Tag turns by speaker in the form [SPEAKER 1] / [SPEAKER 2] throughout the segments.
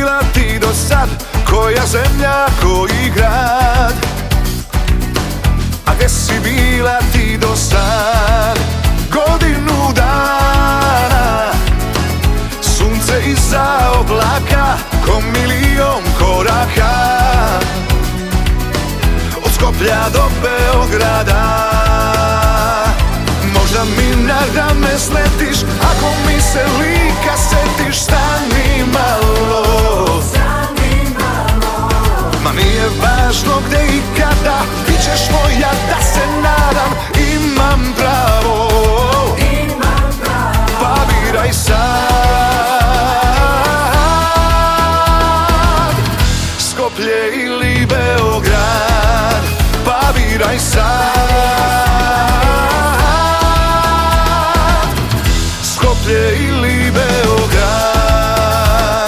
[SPEAKER 1] bila ti do sad? Koja zemlja, koji grad? A gde si bila ti do sad? Godinu dana, sunce iza oblaka, ko milion koraka, od Skoplja do Beograda. Možda mi na rame sletiš, ako mi se lika setiš, stani malo. Ma nije važno gde i kada, bit ćeš moja, da se nadam, imam pravo. Pa biraj sad, Skoplje ili Beograd, pa biraj sad, Skoplje ili Beograd.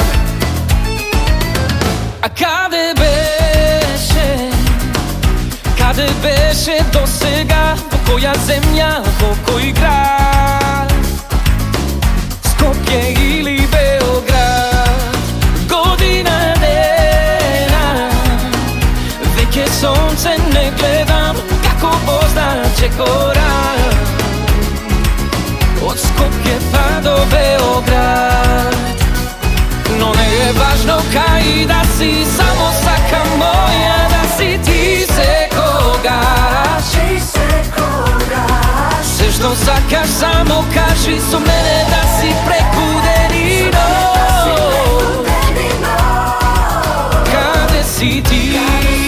[SPEAKER 2] A kade beše do сега, koja zemlja, koji grad? Skopje ili Beograd? Godina dena, veke sonce ne gledam, kako poznaće korak, od Skopje pa do Beograd. No ne je važno kaj da si, samo saka moja, da si ti se kogaš. Sve što sakaš samo kaži, su mene da si prekudenino. Kade si ti?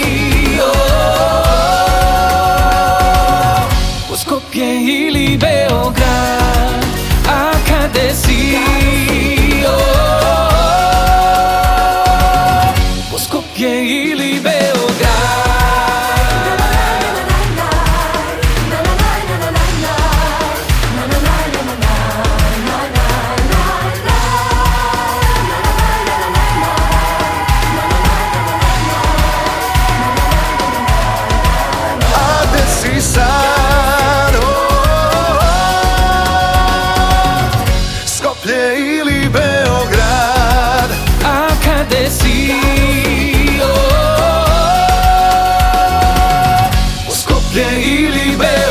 [SPEAKER 2] U Skopje ili Beograd? A kade si? Skopje ili Beograd?
[SPEAKER 1] A gde si sad? Skoplje ili Beograd?
[SPEAKER 2] A kade si?
[SPEAKER 1] Skoplje ili Beograd?